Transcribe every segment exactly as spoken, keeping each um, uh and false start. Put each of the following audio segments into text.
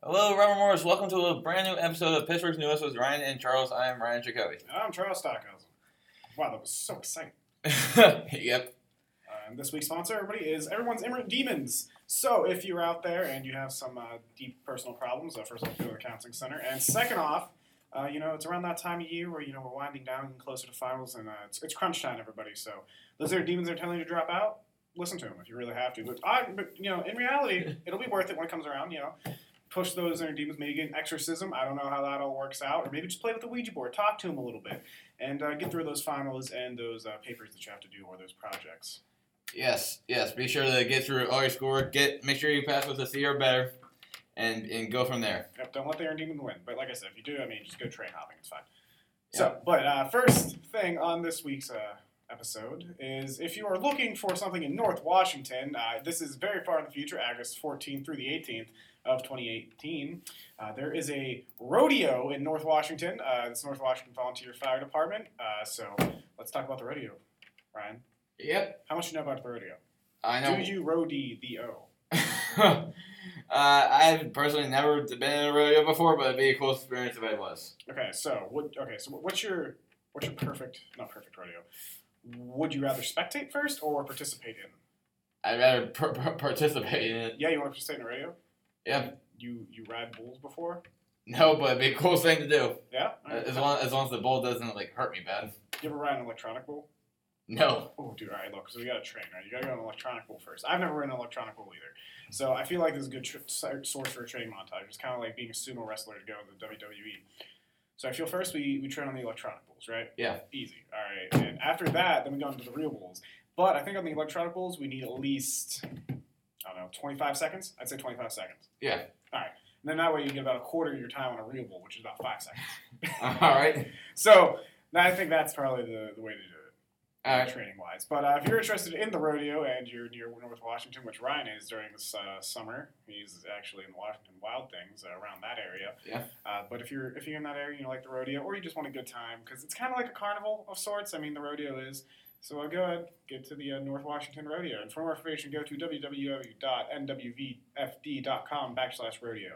Hello, Robert Morris. Welcome to a brand new episode of Pittsburgh's Newest with Ryan and Charles. I am Ryan Jacoby. I'm Charles Stockhausen. Wow, that was so exciting. Yep. Uh, and this week's sponsor, everybody, is Everyone's Immigrant Demons. So if you're out there and you have some uh, deep personal problems, uh, first off, go to the counseling center. And second off, uh, you know, it's around that time of year where, you know, we're winding down and closer to finals, and uh, it's, it's crunch time, everybody. So those that are demons that are telling you to drop out, listen to them if you really have to. But, I, but you know, in reality, it'll be worth it when it comes around, you know. Push those inner demons, maybe get an exorcism. I don't know how that all works out. Or maybe just play with the Ouija board. Talk to them a little bit. And uh, get through those finals and those uh, papers that you have to do or those projects. Yes, yes. Be sure to get through all your schoolwork. Get make sure you pass with a C or better, and and go from there. Yep, don't let the inner demon win. But like I said, if you do, I mean, just go train hopping. It's fine. Yep. So, but uh, first thing on this week's uh, episode is if you are looking for something in North Washington, uh, this is very far in the future, August fourteenth through the eighteenth. Of twenty eighteen. Uh, there is a rodeo in North Washington. Uh, it's North Washington Volunteer Fire Department. Uh, so let's talk about the rodeo, Ryan. Yep. How much do you know about the rodeo? I know. Do you roadie the O? uh, I've personally never been in a rodeo before, but it'd be a cool experience if I was. Okay, so what? Okay, so what's your what's your perfect not perfect rodeo? Would you rather spectate first or participate in? I'd rather per- per- participate in it. Yeah, you want to participate in a rodeo? Yeah. You you ride bulls before? No, but it'd be a cool thing to do. Yeah. Right. As long as long as the bull doesn't like hurt me bad. You ever ride an electronic bull? No. Oh, dude, all right, look, so we got to train, right? You got to go on an electronic bull first. I've never ridden an electronic bull either. So I feel like this is a good tr- source for a training montage. It's kind of like being a sumo wrestler to go to the W W E. So I feel first we, we train on the electronic bulls, right? Yeah. Easy. All right. And after that, then we go into the real bulls. But I think on the electronic bulls, we need at least, I don't know, twenty-five seconds? I'd say twenty-five seconds. Yeah. All right. And then that way you get about a quarter of your time on a real bull, which is about five seconds. All right. So I think that's probably the, the way to do it. All right. Training wise. But uh, if you're interested in the rodeo and you're near North Washington, which Ryan is during this uh, summer, he's actually in the Washington Wild Things uh, around that area. Yeah. Uh, but if you're if you're in that area, you know, like the rodeo, or you just want a good time, because it's kind of like a carnival of sorts. I mean, the rodeo is. So uh, go ahead, get to the uh, North Washington Rodeo. And for more information, go to w w w dot n w v f d dot com backslash rodeo.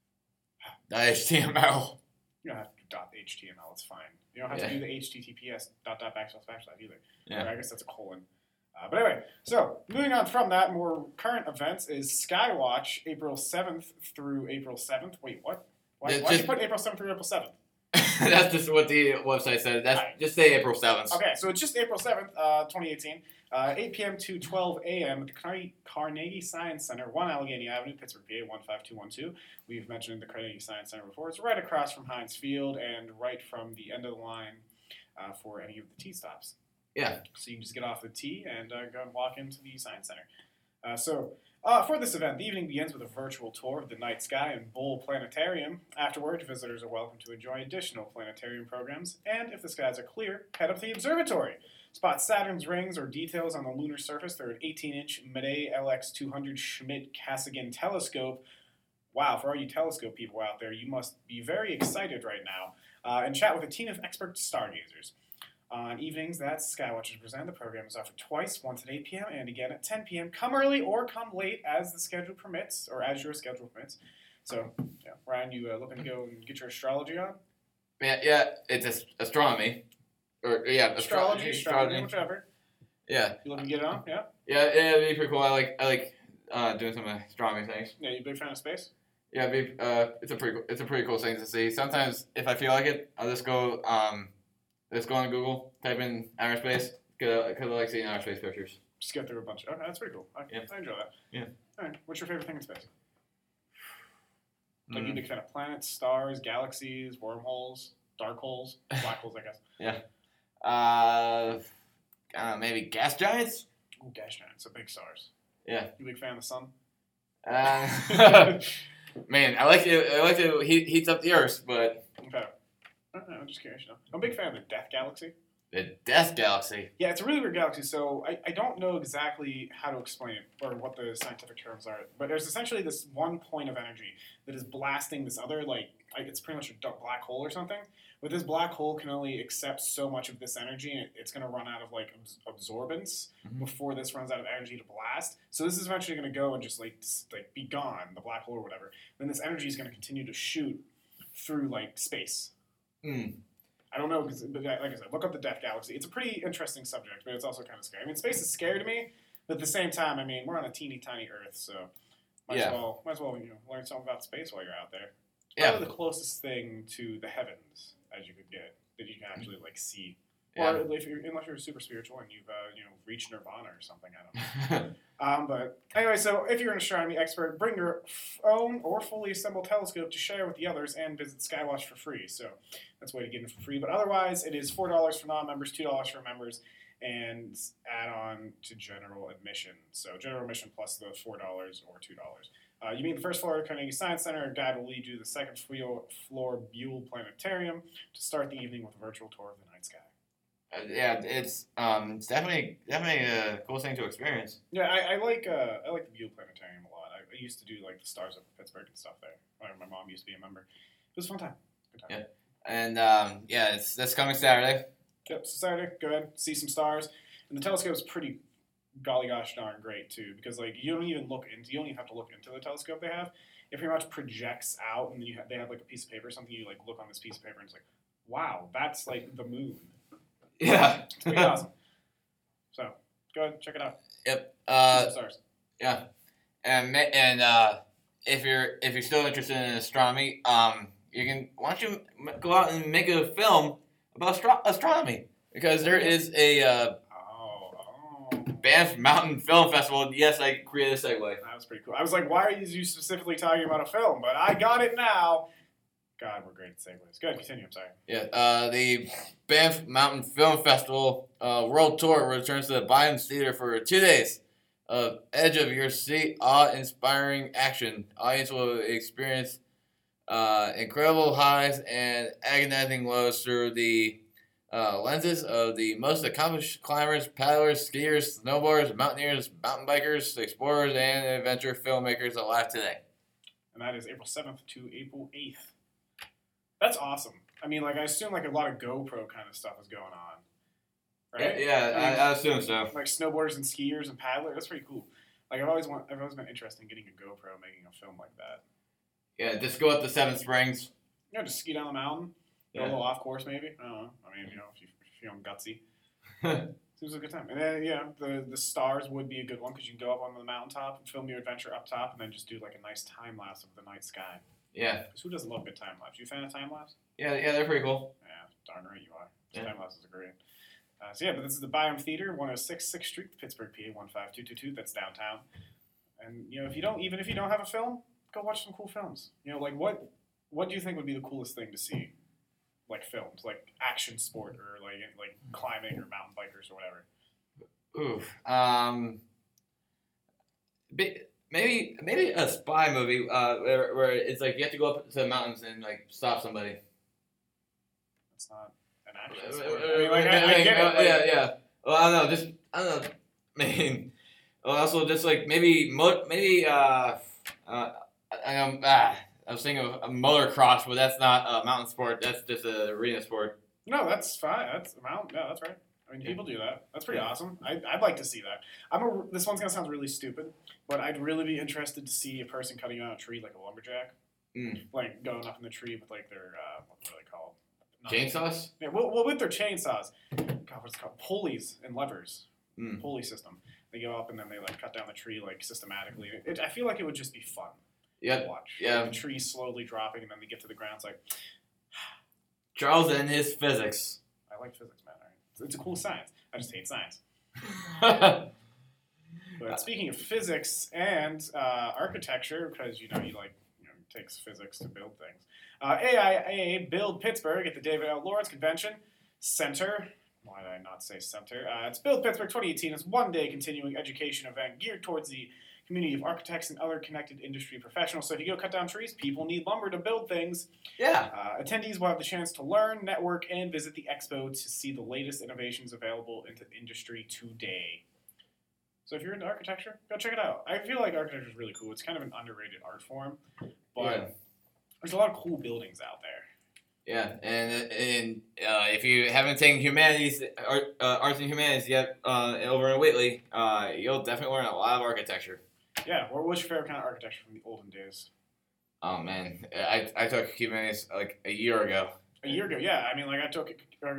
H T M L. You don't have to do dot H T M L, it's fine. You don't have Yeah. to do the H T T P S dot dot backslash backslash either. Yeah. Or I guess that's a colon. Uh, but anyway, so moving on from that, more current events is Skywatch, April seventh through April seventh. Wait, what? Why, It's why did just- you put April seventh through April seventh? That's just what the website said. That's Right. just say April seventh. Okay, so it's just April seventh, uh, twenty eighteen, uh, eight p.m. to twelve a.m. at the Carnegie, Carnegie Science Center, one Allegheny Avenue, Pittsburgh, P A, one five two one two. We've mentioned the Carnegie Science Center before. It's right across from Heinz Field and right from the end of the line uh, for any of the T stops. Yeah. So you can just get off the T and uh, go and walk into the Science Center. Uh, so uh, for this event, the evening begins with a virtual tour of the night sky and Bull Planetarium. Afterward, visitors are welcome to enjoy additional planetarium programs, and if the skies are clear, head up to the observatory. Spot Saturn's rings or details on the lunar surface through an eighteen-inch Meday L X two hundred Schmidt-Cassegrain telescope. Wow, for all you telescope people out there, you must be very excited right now. Uh, and chat with a team of expert stargazers. On evenings that Skywatchers present, the program is offered twice, once at eight p.m. and again at ten p.m. Come early or come late as the schedule permits, or as your schedule permits. So, yeah, Ryan, you uh, looking to go and get your astrology on? Yeah, yeah. It's ast- astronomy, or yeah, Astrology, astrology, astrology, whichever. Yeah. You looking to get it on? Yeah? Yeah, yeah, it'd be pretty cool. I like, I like uh, doing some astronomy things. Yeah, you a big fan of space? Yeah, it'd be, uh, it's a pretty, cool, it's a pretty cool thing to see. Sometimes, if I feel like it, I'll just go, um, just go on Google, type in outer space, because I like seeing outer space pictures. Just get through a bunch. Okay, that's pretty cool. I, Yeah. I enjoy that. Yeah. All right, what's your favorite thing in space? Like, Mm. you a big fan of planets, stars, galaxies, wormholes, dark holes, black holes, I guess. Uh, I don't know, maybe gas giants? Ooh, gas giants, so big stars. Yeah. You a big fan of the sun? Uh, man, I like it. I like it. He heats up the Earth, but Okay. I don't know, I'm just curious. You know. I'm a big fan of the Death Galaxy. The Death Galaxy. Yeah, it's a really weird galaxy. So I, I don't know exactly how to explain it or what the scientific terms are. But there's essentially this one point of energy that is blasting this other, like, like it's pretty much a dark black hole or something. But this black hole can only accept so much of this energy, and it, it's going to run out of like abs- absorbance Mhm. before this runs out of energy to blast. So this is eventually going to go and just like s- like be gone, the black hole or whatever. Then this energy is going to continue to shoot through like space. Mm. I don't know, cause, but like I said, look up the Death Galaxy. It's a pretty interesting subject, but it's also kind of scary. I mean, space is scary to me, but at the same time, I mean, we're on a teeny tiny Earth, so might Yeah. as well, might as well, you know, learn something about space while you're out there. It's Yeah. probably the closest thing to the heavens as you could get that you can actually like see. Yeah. Or if you're, unless you're super spiritual and you've uh, you know reached nirvana or something, I don't know. Um, but anyway, so if you're an astronomy expert, bring your f- own or fully assembled telescope to share with the others and visit Skywatch for free. So that's a way to get in for free. But otherwise, it is four dollars for non-members, two dollars for members, and add on to general admission. So general admission plus the four dollars or two dollars. Uh, you meet the first floor of Carnegie Science Center. A guide will lead you to the second floor, floor Buell Planetarium to start the evening with a virtual tour of the night sky. Uh, yeah, it's um, it's definitely definitely a cool thing to experience. Yeah, I, I like uh, I like the Buell Planetarium a lot. I, I used to do like the Stars of Pittsburgh and stuff there. Whenever my mom used to be a member, it was a fun time. Good time. Yeah. And um, yeah, it's this coming Saturday. Yep. So Saturday, go ahead, see some stars, and the telescope's pretty golly gosh darn great too, because like you don't even look into you don't even have to look into the telescope they have. It pretty much projects out, and then you have, they have like a piece of paper or something. You like look on this piece of paper, and it's like, wow, that's like the moon. Yeah. It's pretty awesome. So go ahead, check it out. Yep. See Uh, some stars. yeah. And ma- and uh, if you're if you're still interested in astronomy, um, you can why don't you m- go out and make a film about astro- astronomy, because there is a uh, Oh, oh. Banff Mountain Film Festival. Yes, I created a segue. That was pretty cool. I was like, why are you specifically talking about a film? But I got it now. God, we're great at segues. Good, continue. I'm sorry. Yeah, uh, the Banff Mountain Film Festival uh, World Tour returns to the Byams Theater for two days of edge of your seat, awe-inspiring action. Audience will experience uh, incredible highs and agonizing lows through the uh, lenses of the most accomplished climbers, paddlers, skiers, snowboarders, mountaineers, mountain bikers, explorers, and adventure filmmakers alive today. And that is April seventh to April eighth. That's awesome. I mean, like, I assume, like, a lot of GoPro kind of stuff is going on. Right? Yeah, yeah, I, I assume so. Like, snowboarders and skiers and paddlers. That's pretty cool. Like, I've always want, I've always been interested in getting a GoPro, making a film like that. Yeah, just go up to Seven Springs. You know, just ski down the mountain. Go Yeah. a little off course, maybe. I don't know. I mean, you know, if, you, if you're feeling gutsy. Seems like a good time. And then, yeah, the, the stars would be a good one because you can go up on the mountaintop and film your adventure up top and then just do, like, a nice time lapse of the night sky. Yeah, Because who doesn't love good time lapse? You a fan of time lapse? yeah, yeah, they're pretty cool. Yeah, darn right you are. Yeah. Time lapses are great. Uh, so yeah, but this is the Byam Theater, one oh six sixth Street, Pittsburgh, P A one five two two two. That's downtown. And you know, if you don't, even if you don't have a film, go watch some cool films. You know, like what, what do you think would be the coolest thing to see? Like films, like action sport, or like like climbing, or mountain bikers, or whatever. Oof. Um. bi- Maybe maybe a spy movie uh, where, where it's like you have to go up to the mountains and like stop somebody. It's not an Uh, action sport. I mean, like I, I get it. uh, Like, yeah, yeah. Well, I don't know. Just I don't know. I mean, well, also just like maybe mo- maybe uh, uh, I um, ah, I was thinking of a motocross, but that's not a mountain sport. That's just an arena sport. No, that's fine. That's a mountain. Yeah, that's right. I mean, Yeah. people do that. That's pretty Yeah. awesome. I, I'd like to see that. I'm a, this one's gonna sound really stupid, but I'd really be interested to see a person cutting down a tree like a lumberjack, Mm. like going up in the tree with like their uh, what are they called? Not- Chainsaws. Yeah, well, well, with their chainsaws. God, what's it called? Pulleys and levers. Mm. Pulley system. They go up and then they like cut down the tree like systematically. It, I feel like it would just be fun to Yep. watch. Yeah. Like, the tree slowly dropping and then they get to the ground. It's like Charles and his physics. I like physics, man. All right. It's, it's a cool science. I just hate science. But speaking of physics and uh, architecture, because you know you like you know it takes physics to build things. Uh, A I A Build Pittsburgh at the David L. Lawrence Convention Center. Why did I not say center? Uh, it's Build Pittsburgh twenty eighteen. It's a one-day continuing education event geared towards the community of architects and other connected industry professionals. So if you go cut down trees, people need lumber to build things. Yeah. Uh, attendees will have the chance to learn, network, and visit the expo to see the latest innovations available into the industry today. So if you're into architecture, go check it out. I feel like architecture is really cool. It's kind of an underrated art form, but Yeah. there's a lot of cool buildings out there. Yeah, and and uh, if you haven't taken humanities, art, uh, arts and humanities yet uh, over in Whately, uh, you'll definitely learn a lot of architecture. Yeah, what was your favorite kind of architecture from the olden days? Oh man, I I took humanities like a year ago. A year ago, yeah. I mean, like I took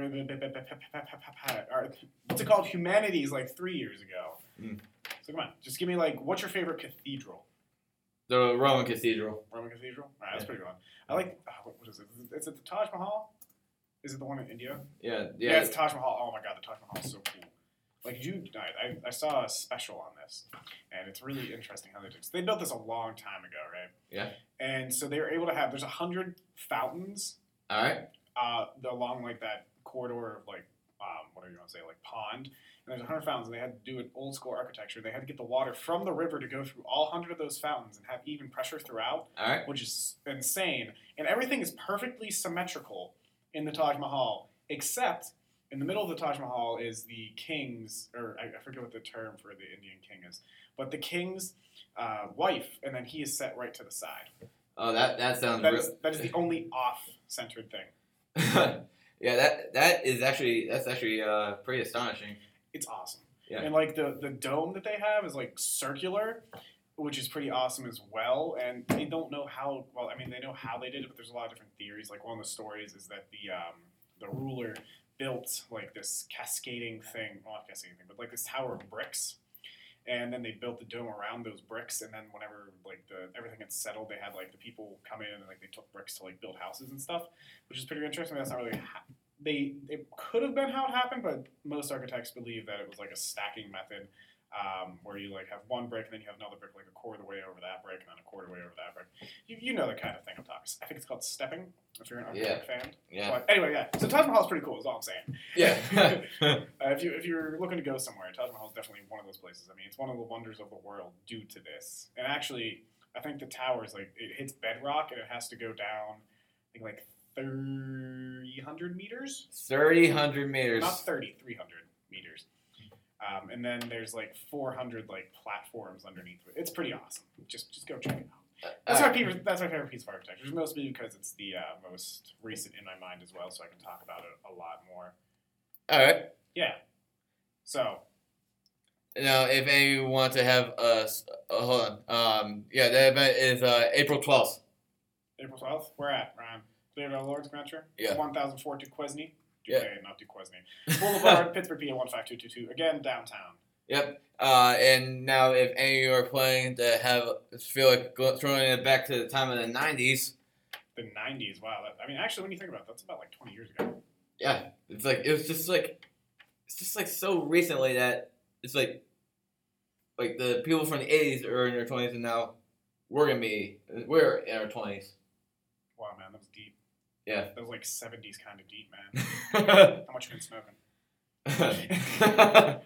what's it called? Humanities, like three years ago. Mm. So come on, just give me like, what's your favorite cathedral? The Roman Cathedral. Roman Cathedral. All right, that's Yeah. pretty good one. I like. Oh, what is it? Is it the Taj Mahal? Is it the one in India? Yeah, Yeah, yeah. it's Taj Mahal. Oh my god, the Taj Mahal is so cool. Like you, I, I saw a special on this, and it's really interesting how they did. So they built this a long time ago, right? Yeah. And so they were able to have. There's a hundred fountains. All right. Uh, along like that corridor of like, um, what do you want to say, like pond. And there's a hundred fountains, and they had to do an old school architecture. They had to get the water from the river to go through all hundred of those fountains and have even pressure throughout, All right. which is insane. And everything is perfectly symmetrical in the Taj Mahal, except in the middle of the Taj Mahal is the king's, or I, I forget what the term for the Indian king is, but the king's uh, wife, and then he is set right to the side. Oh, that that sounds. That real- is, that is the only off-centered thing. Yeah, that that is actually that's actually uh, pretty astonishing. It's awesome. Yeah. And like the, the dome that they have is like circular, which is pretty awesome as well. And they don't know how, well, I mean, they know how they did it, but there's a lot of different theories. Like one of the stories is that the um, the ruler built like this cascading thing, well, not cascading thing, but like this tower of bricks. And then they built the dome around those bricks. And then whenever like the everything had settled, they had like the people come in and like they took bricks to like build houses and stuff, which is pretty interesting. That's not really ha- they it could have been how it happened, but most architects believe that it was like a stacking method, um, where you like have one brick and then you have another brick like a quarter way over that brick and then a quarter way over that brick. You, you know the kind of thing I'm talking. I think it's called stepping. If you're an architect fan. Yeah. But anyway, yeah. So Taj Mahal is pretty cool. Is all I'm saying. Yeah. Uh, if you if you're looking to go somewhere, Taj Mahal is definitely one of those places. I mean, it's one of the wonders of the world due to this. And actually, I think the tower is like it hits bedrock and it has to go down. I think like three hundred meters. Thirty hundred meters. Not thirty, three hundred meters. Um, and then there's like four hundred like platforms underneath it. It's pretty awesome. Just just go check it out. That's Uh, my favorite. That's my favorite piece of architecture. Mostly because it's the uh, most recent in my mind as well, so I can talk about it a lot more. All right. Yeah. So Now, if any of you want to have a, uh, hold on. Um, yeah, the event is uh, April twelfth. April twelfth, where at, Ryan? David L. Lord's Venture? Yeah. one thousand four Duquesne? Yeah. Duquesne, not Duquesne. Boulevard, Pittsburgh, P A one five two two two. Again, downtown. Yep. Uh, and now, if any of you are planning to have feel like go, throwing it back to the time of the nineties, The nineties, wow. That, I mean, actually, when you think about it, that's about like twenty years ago. yeah, it's like it was just like it's just like so recently that it's like like the people from the eighties are in their twenties and now we're gonna be we're in our twenties. Wow, man, that was deep. Yeah. That was like seventies kind of deep, man. How much you been smoking?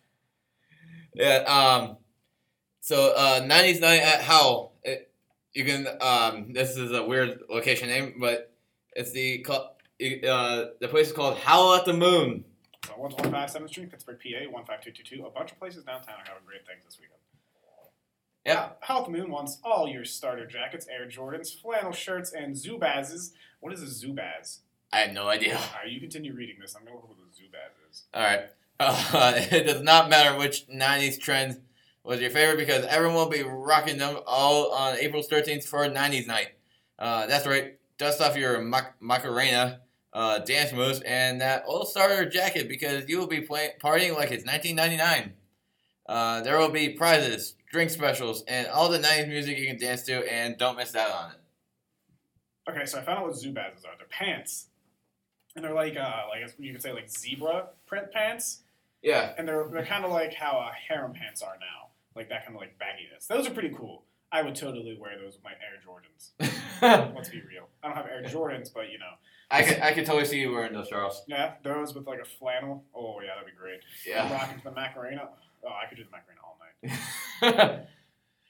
Yeah. Um. So, uh, nineties night at Howell. It, you can. Um. This is a weird location name, but it's the call- uh the place is called Howl at the Moon. So one twenty-five seventh Street, Pittsburgh, P A one five two two two. A bunch of places downtown are having great things this weekend. Yeah. Howl at the Moon wants all your starter jackets, Air Jordans, flannel shirts, and Zubazes. What is a Zubaz? I have no idea. All right, you continue reading this. I'm going to look up what a Zubaz is. All right. Uh, it does not matter which nineties trend was your favorite because everyone will be rocking them all on April thirteenth for nineties night. Uh, that's right. Dust off your Mac- Macarena uh, dance moves and that old starter jacket because you will be play- partying like it's nineteen ninety-nine. Uh, there will be prizes, drink specials, and all the nineties music you can dance to, and don't miss out on it. Okay, so I found out what Zubazes are. They're pants. And they're like, uh, like you could say like zebra print pants. Yeah. And they're, they're kind of like how uh, harem pants are now. Like that kind of like bagginess. Those are pretty cool. I would totally wear those with my Air Jordans. Let's be real. I don't have Air Jordans, but you know. I could I could totally see you wearing those, Charles. Yeah, those with like a flannel. Oh yeah, that'd be great. Yeah. Rocking to the Macarena. Oh, I could do the Macarena all night.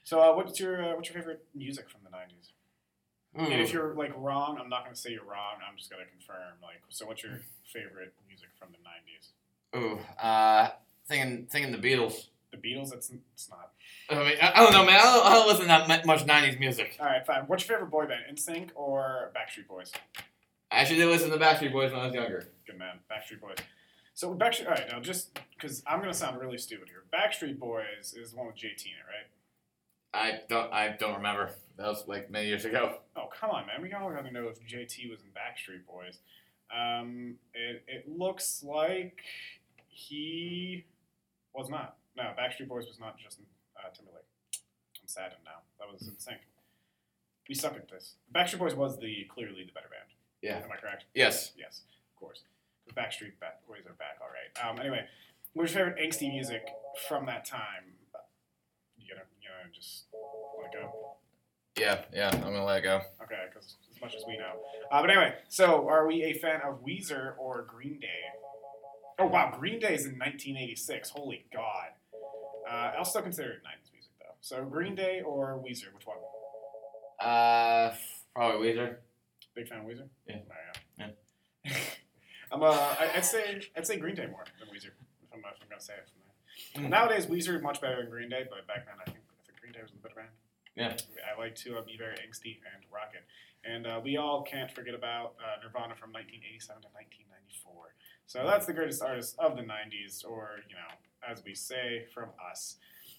So, uh, what's your uh, what's your favorite music from the nineties? Ooh. And if you're like wrong, I'm not going to say you're wrong. I'm just going to confirm. Like, so what's your favorite music from the nineties? Ooh, uh, thinking, thinking the Beatles. The Beatles? It's, it's not. I mean, I, I don't know, man. I don't, I don't listen to that much nineties music. All right, fine. What's your favorite boy band? N Sync or Backstreet Boys? I actually did listen to Backstreet Boys when I was younger. Good man, Backstreet Boys. So Backstreet. All right, now just because I'm going to sound really stupid here, Backstreet Boys is the one with J T in it, right? I don't. I don't remember. That was like many years ago. Oh, come on, man. We all got to know if J T was in Backstreet Boys. Um, it, it looks like he was not. No, Backstreet Boys was not Justin uh, Timberlake. I'm saddened now. That was N Sync. We suck at this. Backstreet Boys was the clearly the better band. Yeah. Am I correct? Yes. Yes, of course. The Backstreet Boys are back, all right. Um, anyway, what's your favorite angsty music from that time? You gonna, you gonna just let it go? Yeah, yeah. I'm gonna let it go. Okay, because as much as we know. Uh, but anyway, so are we a fan of Weezer or Green Day? Oh wow, Green Day is in nineteen eighty-six. Holy God. Uh, I'll still consider it nineties music though. So Green Day or Weezer? Which one? Uh, probably Weezer. Big fan of Weezer? Yeah. There you go. I'm uh, I- I'd say I'd say Green Day more than Weezer. If I'm, if I'm gonna say it from there. Mm. Nowadays, Weezer is much better than Green Day, but back then I think, I think Green Day was the better band. Yeah. I like to uh, be very angsty and rock it. And uh, we all can't forget about uh, Nirvana from nineteen eighty-seven to nineteen ninety-four. So that's the greatest artist of the nineties, or, you know, as we say, from us.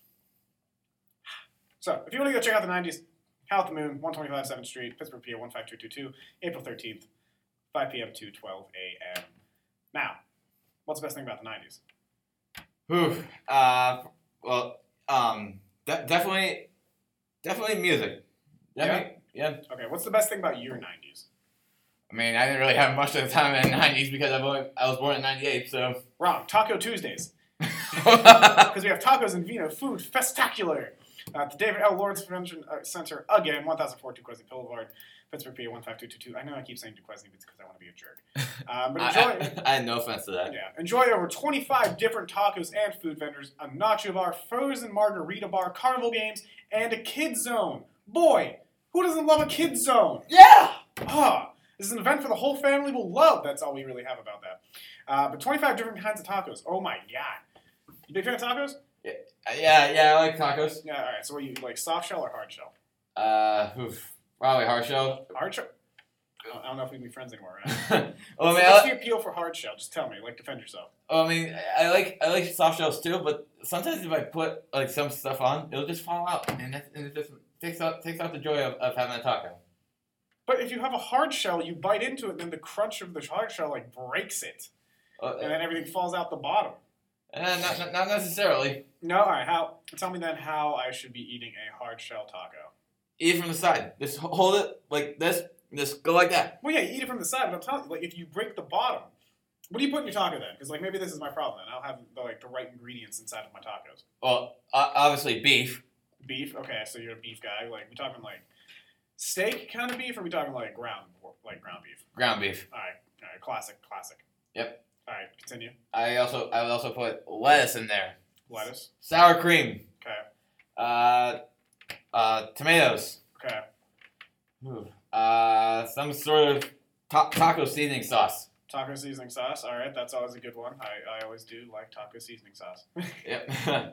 So if you want to go check out the nineties, Howl at the Moon, one twenty-five seventh Street, Pittsburgh, P A one five two two two, April thirteenth, five p.m. to twelve a.m. Now, what's the best thing about the nineties? Whew. Uh, well, um, de- definitely, definitely music. Definitely, yeah. yeah. Okay, what's the best thing about your nineties? I mean, I didn't really have much of the time in the nineties because I've only, I was born in ninety-eight, so. Wrong. Taco Tuesdays. Because we have tacos and vino food festacular at the David L. Lawrence Convention Center again, one thousand four Duquesne Boulevard, Pittsburgh, P A one five two two two. I know I keep saying Duquesne because I want to be a jerk. Um, but enjoy. I, I, I had no offense to that. Yeah, enjoy over twenty-five different tacos and food vendors, a nacho bar, frozen margarita bar, carnival games, and a kids zone. Boy, who doesn't love a kids zone? Yeah. Ah. This is an event for the whole family will love. That's all we really have about that. Uh, but twenty-five different kinds of tacos. Oh my God. You big fan of tacos? Yeah, yeah, yeah, I like tacos. Yeah, all right. So what do you like, soft shell or hard shell? Uh, oof, probably hard shell. Hard shell? I don't know if we can be friends anymore, right? well, I mean, What's I, the appeal for hard shell? Just tell me. Like, defend yourself. well, I mean, I like I like soft shells too, but sometimes if I put like some stuff on, it'll just fall out, and, that, and it just takes out takes out the joy of, of having a taco. But if you have a hard shell, you bite into it, and then the crunch of the hard shell like breaks it, Uh, and then everything falls out the bottom. Uh, not, not not necessarily. No, all right. How? Tell me then how I should be eating a hard shell taco. Eat it from the side. Just hold it like this. And just go like that. Well, yeah, you eat it from the side, but I'm telling you, like, if you break the bottom, what do you put in your taco then? Because, like, maybe this is my problem. Then I don't have the, like the right ingredients inside of my tacos. Well, uh, obviously beef. Beef. Okay, so you're a beef guy. Like, we talking like steak kind of beef, or we talking like ground, like ground beef? Ground beef. All right, all right, classic, classic. Yep. All right, continue. I also I would also put lettuce in there. Lettuce. Sour cream. Okay. Uh, uh, tomatoes. Okay. Ooh. Uh, some sort of ta- taco seasoning sauce. Taco seasoning sauce. All right, that's always a good one. I, I always do like taco seasoning sauce. Yep.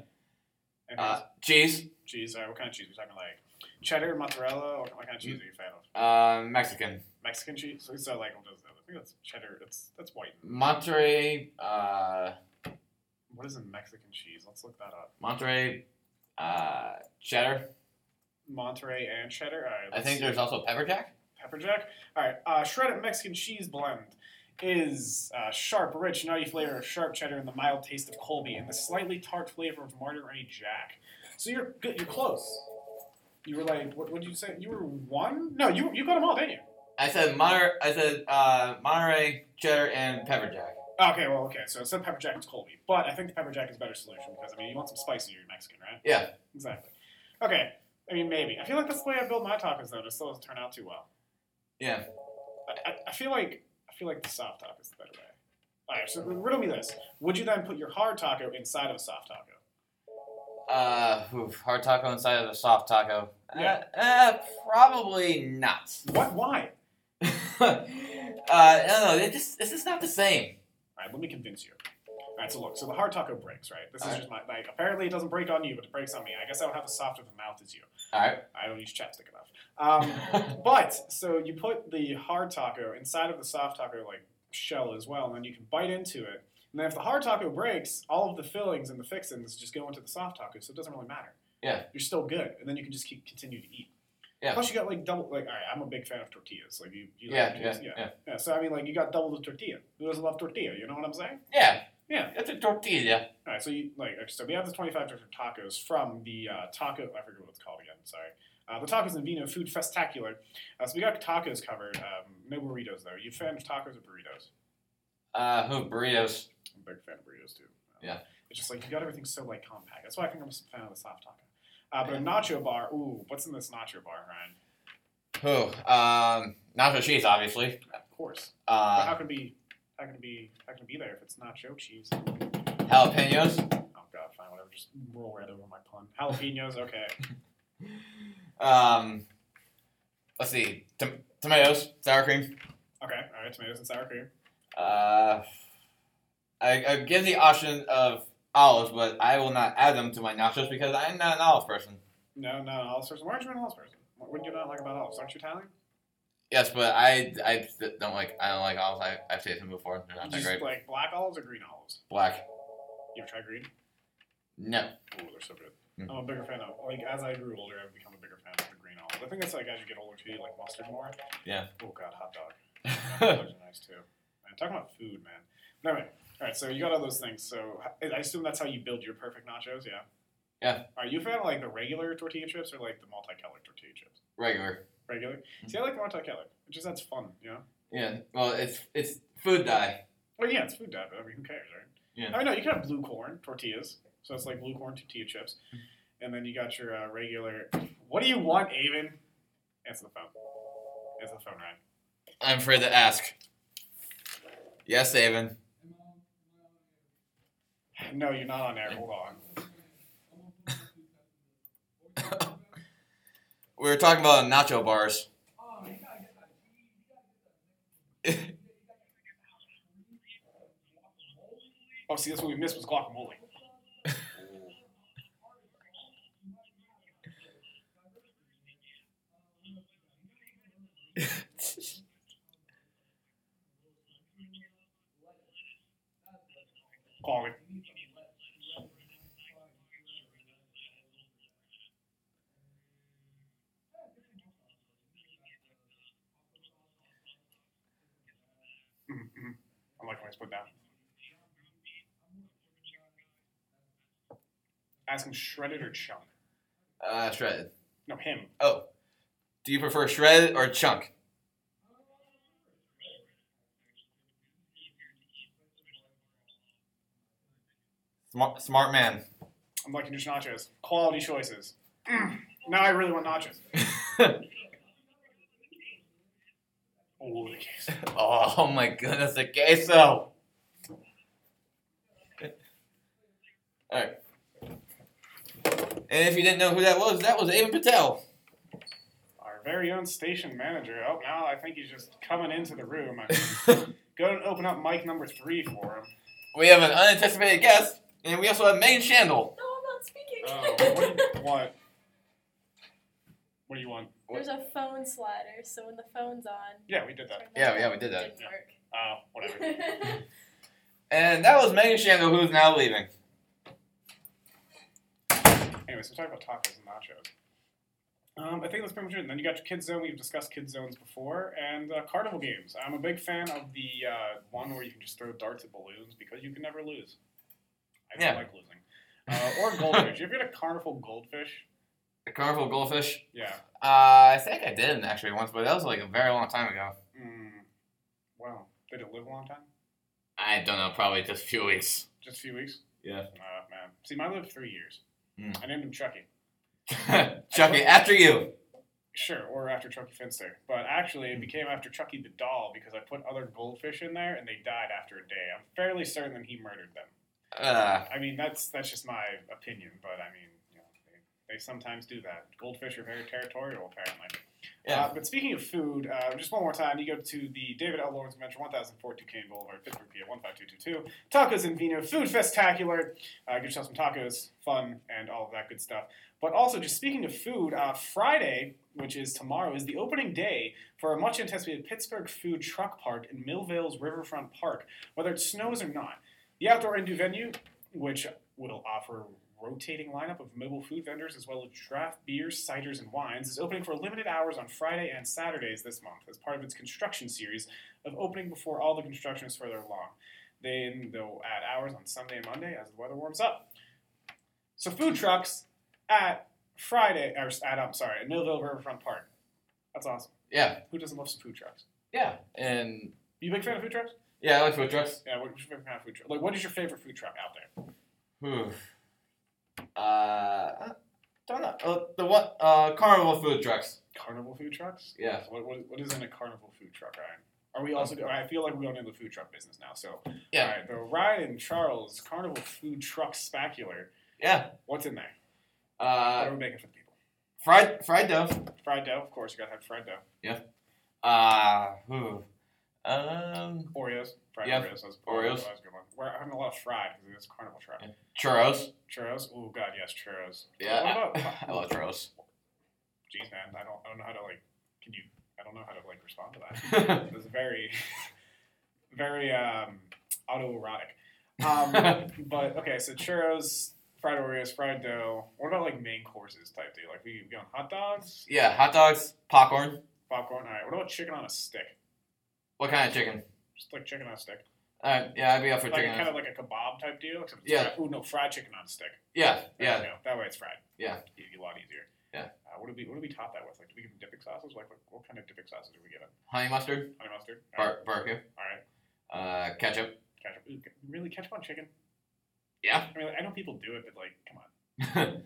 And uh, cheese. cheese. All right, what kind of cheese? We're talking like cheddar, mozzarella. What, what kind of cheese are you a fan of? Uh, Mexican. Mexican cheese. So, so like, what is that? I think that's cheddar. That's that's white. Monterey. Uh, What is a Mexican cheese? Let's look that up. Monterey. Uh, cheddar. Monterey and cheddar. All right. I let's think see. there's also pepper jack. Pepper jack. All right. Uh, shredded Mexican cheese blend is uh, sharp, rich, nutty flavor of sharp cheddar and the mild taste of Colby and the slightly tart flavor of Monterey Jack. So you're good. You're close. You were like, what did you say? You were one? No, you you got them all, didn't you? I said Monterey. I said uh, Monterey, cheddar, and pepper jack. Okay, well, okay. So instead of pepper jack, it's Colby. But I think the pepper jack is a better solution because I mean, you want some spice in your Mexican, right? Yeah. Exactly. Okay. I mean, maybe. I feel like that's the way I build my tacos, though. It still doesn't turn out too well. Yeah. I, I, I feel like I feel like the soft taco is the better way. All right. So riddle me this: would you then put your hard taco inside of a soft taco? Uh, oof, hard taco inside of a soft taco. Yeah. Uh, uh, probably not. What? Why? uh, I don't know. It just it's just not the same. All right, let me convince you. All right, so look, so the hard taco breaks, right? This is All right. just my, like, apparently it doesn't break on you, but it breaks on me. I guess I don't have as soft of a mouth as you. All right. I don't use chapstick enough. Um, but, so you put the hard taco inside of the soft taco, like, shell as well, and then you can bite into it. And then if the hard taco breaks, all of the fillings and the fixins just go into the soft taco, so it doesn't really matter. Yeah. You're still good, and then you can just keep continue to eat. Yeah. Plus, you got like double. Like, all right, I'm a big fan of tortillas. Like, you, you Yeah, like tortillas? yeah, yeah, yeah. yeah. So I mean, like, you got double the tortilla. Who doesn't love tortilla? You know what I'm saying? Yeah. Yeah. It's a tortilla. All right. So you like. So we have the twenty-five different tacos from the uh, taco. I forget what it's called again. Sorry. Uh, the Tacos and Vino Food Festacular. Uh, so we got tacos covered. Um, no burritos though. You a fan of tacos or burritos? Uh, who burritos? I'm a big fan of burritos too. Um, Yeah. It's just like you got everything so like compact. That's why I think I'm a fan of the soft taco. Uh, but a nacho bar. Ooh, what's in this nacho bar, Ryan? Who? Um, nacho cheese, obviously. Of course. But how Uh, can it be? How can it be? How can it be there if it's nacho cheese? jalapenos. Oh god, fine, whatever. Just roll right over my pun. Jalapenos, okay. Um, let's see. Tom- tomatoes, sour cream. Okay, all right. Tomatoes and sour cream. Uh, I, I give the option of olives, but I will not add them to my nachos because I'm not an olive person. No, no, olives person. Why aren't you an olives person? What what do you not like about olives? Aren't you Italian? Yes, but I, I don't like I don't like olives. I, I've tasted them before. They're not You that just great. like black olives or green olives? Black. You ever tried green? No. Ooh, they're so good. Mm. I'm a bigger fan of, like, as I grew older, I've become a bigger fan of the green olive. I think that's like as you get older too, you like mustard more. Yeah. Oh god, hot dog. Hot dogs are nice too. Man, talking about food, man. But anyway, all right. So you got all those things. So I I assume that's how you build your perfect nachos, yeah. Yeah. Are you a fan of like the regular tortilla chips or like the multicolored tortilla chips? Regular. Regular. See, I like the multicolored. It just that's fun, you know. Yeah. Well, it's it's food dye. Well, yeah, it's food dye, but I mean, who cares, right? Yeah. I mean, no, you can have blue corn tortillas, so it's like blue corn tortilla chips, and then you got your uh, regular. What do you want, Avon? Answer the phone. Answer the phone, Ryan. I'm afraid to ask. Yes, Avon. No, you're not on air. Hold on. We were talking about nacho bars. Oh, see, that's what we missed was guacamole. Quality. Mm-hmm. I'm like when it's put down. Ask him shredded or chunk. Uh, shredded. No, him. Oh. Do you prefer shredded or chunk? Smart, smart man. I'm liking your nachos. Quality choices. Mm. Now I really want nachos. Oh, the queso. Oh my goodness, the queso. Alright. And if you didn't know who that was, that was Avon Patel. Our very own station manager. Oh, now I think he's just coming into the room. I mean, go and open up mic number three for him. We have an unanticipated guest, and we also have Main Chandel. No, I'm not speaking. Oh, what do you want? What do you want? There's a phone slider, so when the phone's on. Yeah, we did that. turn Yeah, that yeah, on. we did that. Didn't work. Oh, whatever. And that was Main Chandel, who's now leaving. Anyways, we're talking about tacos and nachos. Um, I think that's pretty much it. And then you got your Kids Zone. We've discussed Kids Zones before. And uh, carnival games. I'm a big fan of the uh, one where you can just throw darts at balloons because you can never lose. I don't Yeah. like losing. Uh, or goldfish. You ever had a carnival goldfish? The Carnival Goldfish. Yeah. Uh, I think I did actually once, but that was like a very long time ago. Mm. Wow. Did it live a long time? I don't know, probably just a few weeks. Just a few weeks? Yeah. Uh, man. See, mine lived three years. Mm. I named him Chucky. Chucky, after you. Sure, or after Chucky Finster. But actually, it became after Chucky the doll because I put other goldfish in there and they died after a day. I'm fairly certain that he murdered them. Uh, I mean, that's that's just my opinion, but I mean, you know, they, they sometimes do that. Goldfish are very territorial, apparently. yeah. Uh, but speaking of food, uh, just one more time, you go to the David L. Lawrence Convention, one thousand four Duquesne Boulevard, Pittsburgh, P A one five two two two. Tacos and Vino, Food Festacular. Uh, get yourself some tacos, fun, and all of that good stuff. But also, just speaking of food, uh, Friday, which is tomorrow, is the opening day for a much anticipated Pittsburgh Food Truck Park in Millvale's Riverfront Park, whether it snows or not. The outdoor indoor venue, which will offer rotating lineup of mobile food vendors as well as draft beers, ciders, and wines, is opening for limited hours on Friday and Saturdays this month as part of its construction series of opening before all the construction is further along. Then they'll add hours on Sunday and Monday as the weather warms up. So food trucks at Friday, or at, I'm sorry, at Millvale Riverfront Park. That's awesome. Yeah. Who doesn't love some food trucks? Yeah. And You a big fan of food trucks? yeah, I like food trucks. Yeah, what's your favorite kind of food truck? Like, what is your favorite food truck out there? Whew. Uh, I don't know. Uh, the what? Uh, carnival food trucks. Carnival food trucks? Yeah. What, what, what is in a carnival food truck, Ryan? Are we also? I feel like we're going into the food truck business now. So, Yeah. all right, the Ryan and Charles Carnival Food Truck Spacular. Yeah. What's in there? Uh, what are we making for the people? fried fried dough. Fried dough, of course. You gotta have fried dough. Uh, whew. Um, Oreos, fried Yeah, Oreos. That's, Oreos. That's a good one. We're having a lot of fried because it's carnival truck. Yeah. churros. Churros. Oh God, yes, churros. Yeah. What about? I love churros. Jeez, man, I don't, I don't know how to like. Can you? I don't know how to like respond to that. It was very, very um, autoerotic. Um, but okay, so churros, fried Oreos, fried dough. What about like main courses type deal? Like we, we on hot dogs, Yeah, hot dogs, popcorn. popcorn. All right. What about chicken on a stick? What kind of chicken? Just like chicken on a stick. Alright, yeah, I'd be up for Like chicken. kind of like a kebab type deal. Except it's Yeah. Fried, ooh, no, fried chicken on a stick. Yeah, There yeah. you go. That way it's fried. Yeah. It'd be a lot easier. Yeah. Uh, what do we What do we top that with? Like, do we give them dipping sauces? Like, what, what kind of dipping sauces do we give them? Honey mustard, Honey mustard. All right. bar- barbecue, All right. uh, ketchup. Ketchup. Ooh, really ketchup on chicken? Yeah. I mean, like, I know people do it, but like, come on.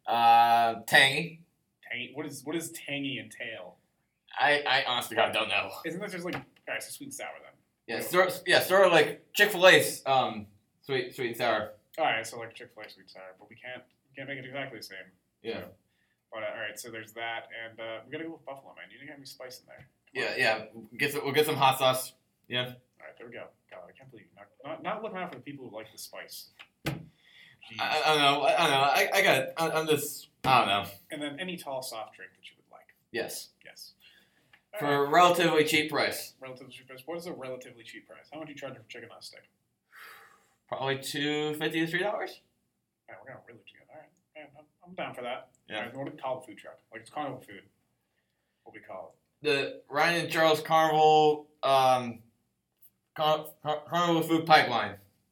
uh, tangy. Tangy. What is What does tangy entail? I, I honestly God don't know. Isn't that just like, all right, so sweet and sour then? Yeah, sort yeah, sort of like Chick-fil-A's um sweet sweet and sour. All right, so like Chick-fil-A sweet and sour, but we can't we can't make it exactly the same. Yeah. But uh, all right, so there's that, and uh, we gotta go with buffalo, man. You didn't have any spice in there. Come Yeah, on. yeah. Get some, we'll get some hot sauce. Yeah. All right, there we go. God, I can't believe you're not, not not looking out for the people who like the spice. Jeez. I, I don't know. I, I don't know. I, I got. I, I'm just. I don't know. And then any tall soft drink that you would like. Yes. Yes. All For right. a relatively cheap price. Relatively cheap price. What is a relatively cheap price? How much you charge for chicken on a stick? Probably two fifty to three dollars. Man, we're gonna really cheap. All right, man, I'm, I'm down for that. Yeah. All right, what do we call the food truck? Like it's carnival food. What do we call it? The Ryan and Charles Carnival um Car- Car- Carnival Food Pipeline.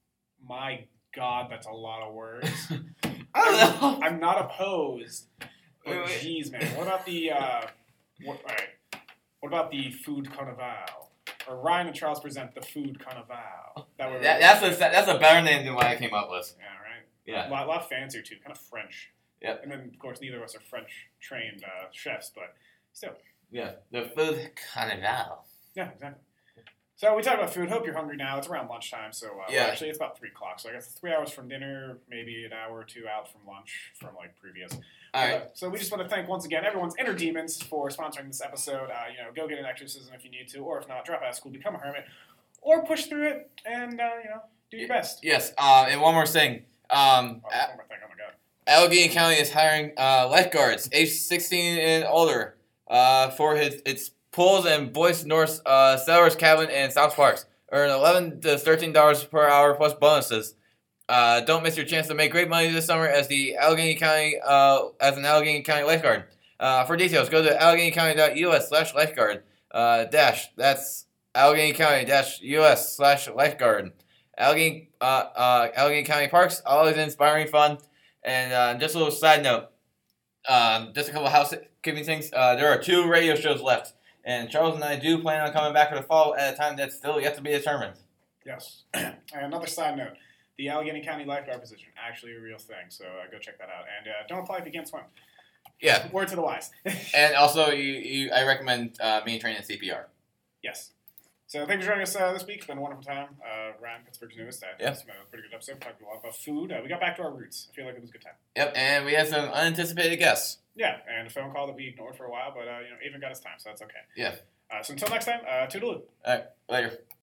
My God, that's a lot of words. I don't know. I'm not opposed. But Wait, wait. geez, man, what about the uh, what? All right, what about the food carnival? Or Ryan and Charles present the food carnival. That would That, that's a that's a better name than what I came up with. yeah, right. Yeah. A lot, lot fancier too, kind of French. Yep. And then of course neither of us are French trained uh, chefs, but still. Yeah. The Food Carnival. Yeah, exactly. So we talked about food. Hope you're hungry now. It's around lunchtime, so uh, Yeah. well, actually it's about three o'clock. So I guess three hours from dinner, maybe an hour or two out from lunch from like previous. All right. Uh, so we just want to thank once again everyone's inner demons for sponsoring this episode. Uh, you know, go get an exorcism if you need to, or if not, drop out of school, become a hermit, or push through it and uh, you know do your best. Yes. Uh, and one more thing. Um, Oh, A- one more thing. Oh my God. Allegheny County is hiring uh, lifeguards, age sixteen and older, uh, for his its pools and Boyce North uh, Settlers Cabin and South Parks. Earn eleven to thirteen dollars per hour plus bonuses. Uh, don't miss your chance to make great money this summer as the Allegheny County uh, as an Allegheny County lifeguard. Uh, for details, go to allegheny county dot u s slash lifeguard uh, dash. That's allegheny county dash u s slash lifeguard. Allegheny uh, uh, Allegheny County Parks, always inspiring fun. And uh, just a little side note, um, just a couple of housekeeping things. Uh, there are two radio shows left, and Charles and I do plan on coming back for the fall at a time that's still yet to be determined. Yes. And another side note: the Allegheny County lifeguard position actually a real thing. So uh, go check that out, and uh, don't apply if you can't swim. Yeah, Word to the wise. and also you, you I recommend uh, me training C P R. Yes. So thanks for joining us uh, this week. It's been a wonderful time uh, around Pittsburgh's newest. I think Yeah. it's been a pretty good episode. Talked a lot about food. Uh, we got back to our roots. I feel like it was a good time. Yep, and we had some unanticipated guests. Yeah, and a phone call that we ignored for a while, but uh, you know, Avon got his time, so that's okay. Yeah. Uh, so until next time, uh, toodaloo. All right, later.